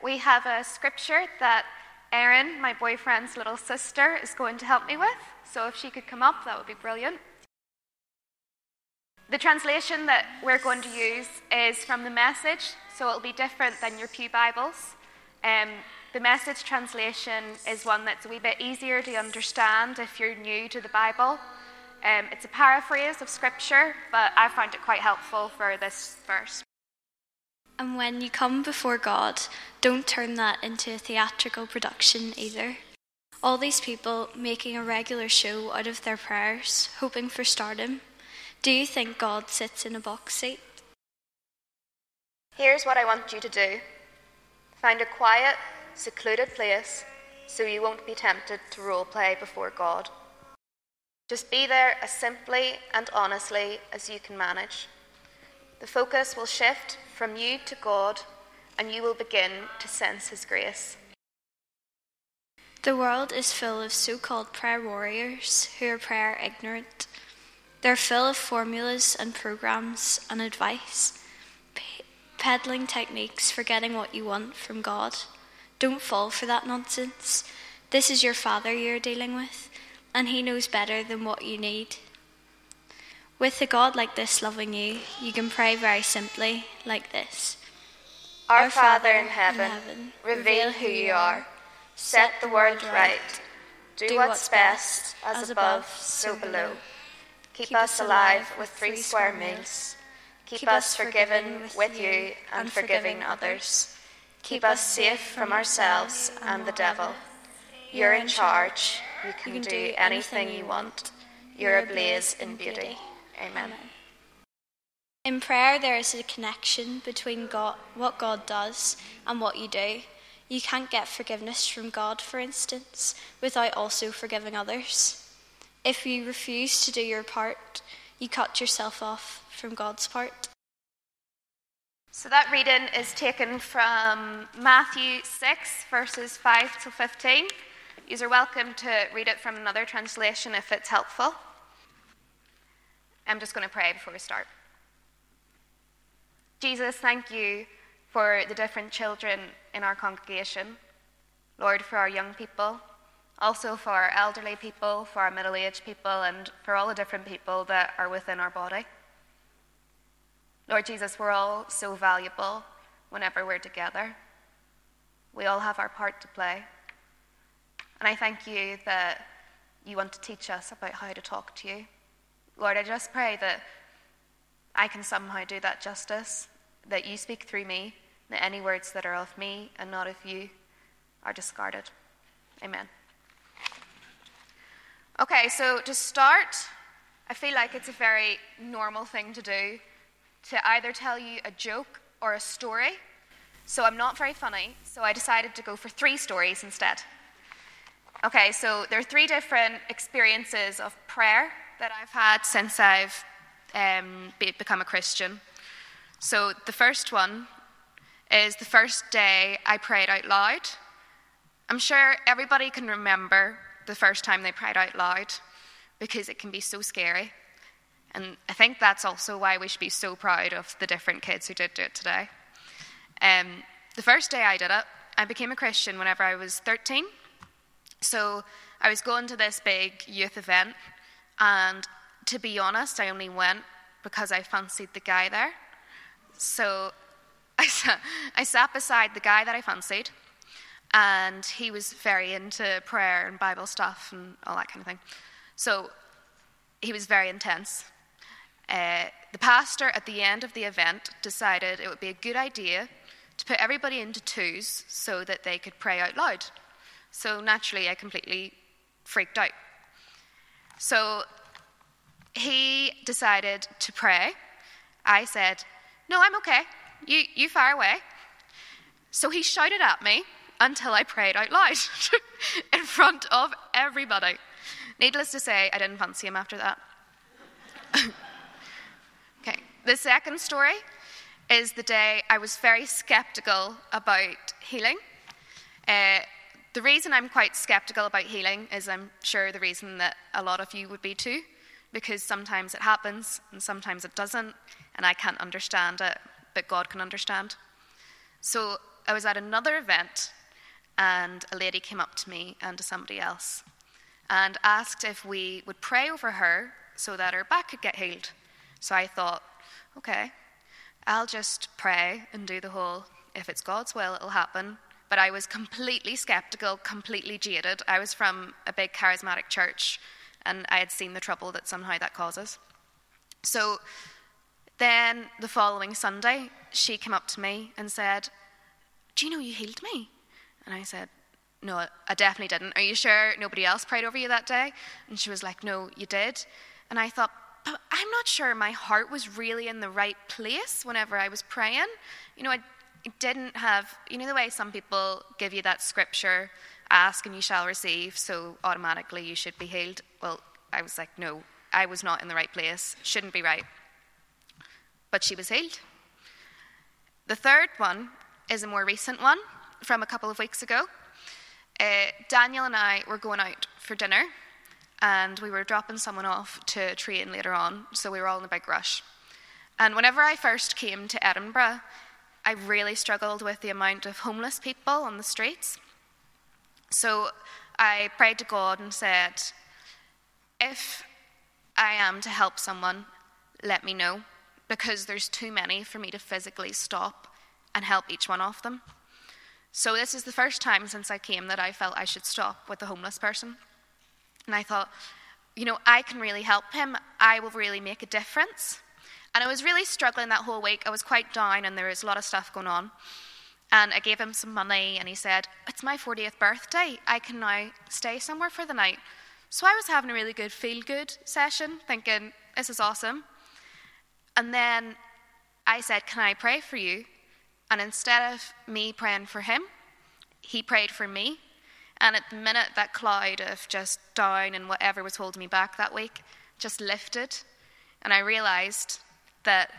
we have a scripture that Erin, my boyfriend's little sister, is going to help me with. So if she could come up, that would be brilliant. The translation that we're going to use is from the Message, so it'll be different than your Pew Bibles. The Message translation is one that's a wee bit easier to understand if you're new to the Bible. It's a paraphrase of scripture, but I found it quite helpful for this verse. And when you come before God, don't turn that into a theatrical production either. All these people making a regular show out of their prayers, hoping for stardom. Do you think God sits in a box seat? Here's what I want you to do. Find a quiet, secluded place so you won't be tempted to role play before God. Just be there as simply and honestly as you can manage. The focus will shift from you to God, and you will begin to sense His grace. The world is full of so-called prayer warriors who are prayer ignorant. They're full of formulas and programs and advice, peddling techniques for getting what you want from God. Don't fall for that nonsense. This is your Father you're dealing with, and He knows better than what you need. With a God like this loving you, you can pray very simply like this. Our Father in heaven, reveal who you are. Set the world right. Do what's best, as above, so below. Keep us alive with 3 square meals. Keep us forgiven with you and forgiving others. Keep us safe from ourselves and the devil. You're in charge. You can do anything you want. You're ablaze in beauty. Amen. In prayer, there is a connection between God, what God does and what you do. You can't get forgiveness from God, for instance, without also forgiving others. If you refuse to do your part, you cut yourself off from God's part. So that reading is taken from Matthew 6, verses 5 to 15. You are welcome to read it from another translation if it's helpful. I'm just going to pray before we start. Jesus, thank you for the different children in our congregation. Lord, for our young people, also for our elderly people, for our middle-aged people, and for all the different people that are within our body. Lord Jesus, we're all so valuable whenever we're together. We all have our part to play. And I thank you that you want to teach us about how to talk to you. Lord, I just pray that I can somehow do that justice, that you speak through me, that any words that are of me and not of you are discarded. Amen. Okay, so to start, I feel like it's a very normal thing to do to either tell you a joke or a story. So I'm not very funny, so I decided to go for 3 stories instead. Okay, so there are 3 different experiences of prayer that I've had since I've become a Christian. So the first one is the first day I prayed out loud. I'm sure everybody can remember the first time they prayed out loud because it can be so scary. And I think that's also why we should be so proud of the different kids who did do it today. The first day I did it, I became a Christian whenever I was 13. So I was going to this big youth event, and to be honest, I only went because I fancied the guy there. So I sat beside the guy that I fancied, and he was very into prayer and Bible stuff and all that kind of thing. So he was very intense. The pastor at the end of the event decided it would be a good idea to put everybody into 2s so that they could pray out loud. So naturally, I completely freaked out. So he decided to pray. I said, "No, I'm okay. You fire away." So he shouted at me until I prayed out loud in front of everybody. Needless to say, I didn't fancy him after that. Okay, the second story is the day I was very skeptical about healing. The reason I'm quite skeptical about healing is I'm sure the reason that a lot of you would be too, because sometimes it happens and sometimes it doesn't, and I can't understand it, but God can understand. So I was at another event, and a lady came up to me and to somebody else and asked if we would pray over her so that her back could get healed. So I thought, okay, I'll just pray and do the whole, if it's God's will, it'll happen. But I was completely skeptical, completely jaded. I was from a big charismatic church, and I had seen the trouble that somehow that causes. So then the following Sunday, she came up to me and said, "Do you know you healed me?" And I said, "No, I definitely didn't. Are you sure nobody else prayed over you that day?" And she was like, "No, you did." And I thought, but I'm not sure my heart was really in the right place whenever I was praying. I didn't have, the way some people give you that scripture, ask and you shall receive, so automatically you should be healed. Well, I was like, no, I was not in the right place, shouldn't be right. But she was healed. The third one is a more recent one from a couple of weeks ago. Daniel and I were going out for dinner, and we were dropping someone off to train later on, so we were all in a big rush. And whenever I first came to Edinburgh, I really struggled with the amount of homeless people on the streets. So I prayed to God and said, if I am to help someone, let me know, because there's too many for me to physically stop and help each one of them. So this is the first time since I came that I felt I should stop with a homeless person. And I thought, I can really help him. I will really make a difference. And I was really struggling that whole week. I was quite down, and there was a lot of stuff going on. And I gave him some money, and he said, "It's my 40th birthday. I can now stay somewhere for the night." So I was having a really good feel-good session, thinking, this is awesome. And then I said, "Can I pray for you?" And instead of me praying for him, he prayed for me. And at the minute, that cloud of just down and whatever was holding me back that week just lifted. And I realized that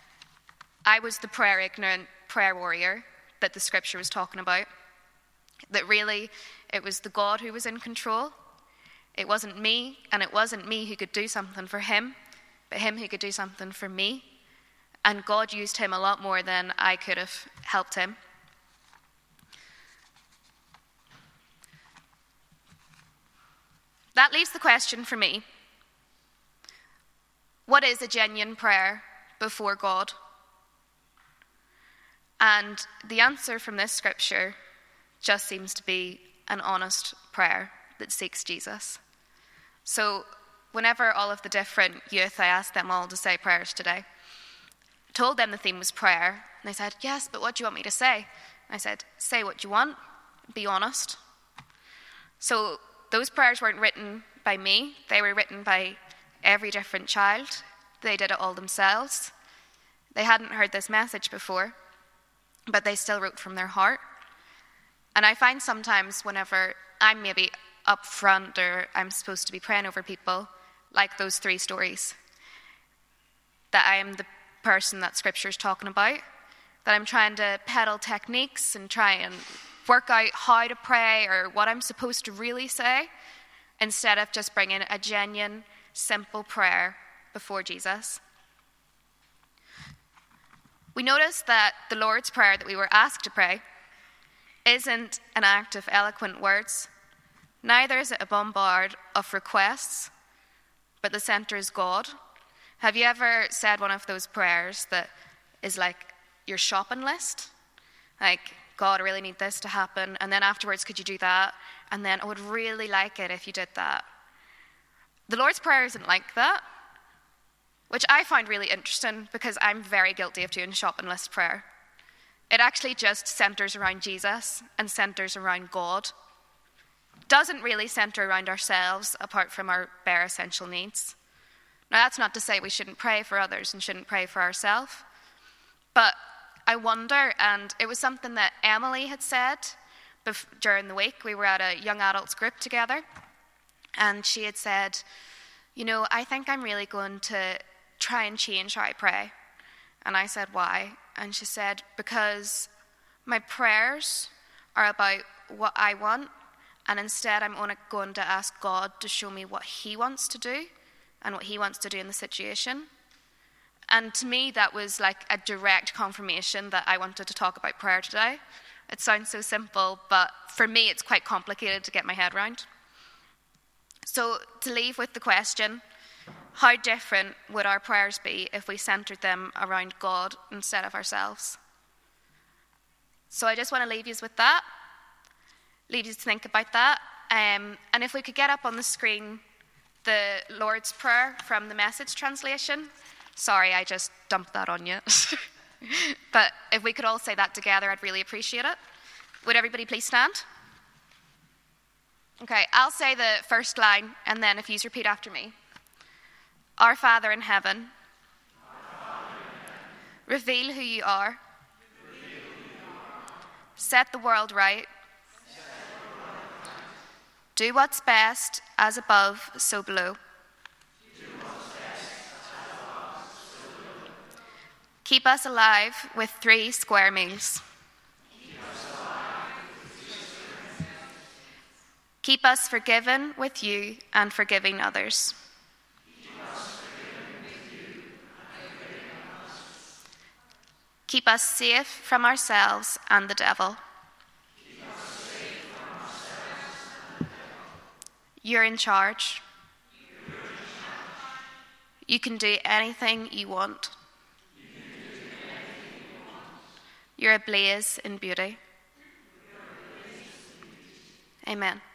I was the prayer-ignorant prayer warrior that the scripture was talking about. That really, it was the God who was in control. It wasn't me, and it wasn't me who could do something for him, but him who could do something for me. And God used him a lot more than I could have helped him. That leaves the question for me. What is a genuine prayer before God? And the answer from this scripture just seems to be an honest prayer that seeks Jesus. So whenever all of the different youth, I asked them all to say prayers today, told them the theme was prayer, and they said, "Yes, but what do you want me to say?" And I said, "Say what you want, be honest." So those prayers weren't written by me, they were written by every different child. They did it all themselves. They hadn't heard this message before, but they still wrote from their heart. And I find sometimes whenever I'm maybe up front or I'm supposed to be praying over people, like those 3 stories, that I am the person that Scripture's talking about, that I'm trying to peddle techniques and try and work out how to pray or what I'm supposed to really say, instead of just bringing a genuine, simple prayer before Jesus. We notice that the Lord's Prayer that we were asked to pray isn't an act of eloquent words, neither is it a bombard of requests, but the center is God. Have you ever said one of those prayers that is like your shopping list? Like, God, I really need this to happen, and then afterwards, could you do that? And then I would really like it if you did that. The Lord's Prayer isn't like that, which I find really interesting because I'm very guilty of doing shopping list prayer. It actually just centers around Jesus and centers around God. It doesn't really center around ourselves apart from our bare essential needs. Now, that's not to say we shouldn't pray for others and shouldn't pray for ourselves, but I wonder, and it was something that Emily had said during the week. We were at a young adults group together, and she had said, I think I'm really going to try and change how I pray. And I said, why? And she said, because my prayers are about what I want, and instead I'm only going to ask God to show me what he wants to do and what he wants to do in the situation. And to me, that was like a direct confirmation that I wanted to talk about prayer today. It sounds so simple, but for me it's quite complicated to get my head around. So to leave with the question, how different would our prayers be if we centered them around God instead of ourselves? So I just want to leave you with that, leave you to think about that. And if we could get up on the screen the Lord's Prayer from the Message translation. Sorry, I just dumped that on you. But if we could all say that together, I'd really appreciate it. Would everybody please stand? Okay, I'll say the first line, and then if you repeat after me. Our Father in heaven, reveal who you are. Set the world right. Do what's best, as above, so below. Keep us alive with 3 square meals. Keep us forgiven with you and forgiving others. Keep us safe from ourselves and the devil. You're in charge. You can do anything you want. You're ablaze in beauty. Amen.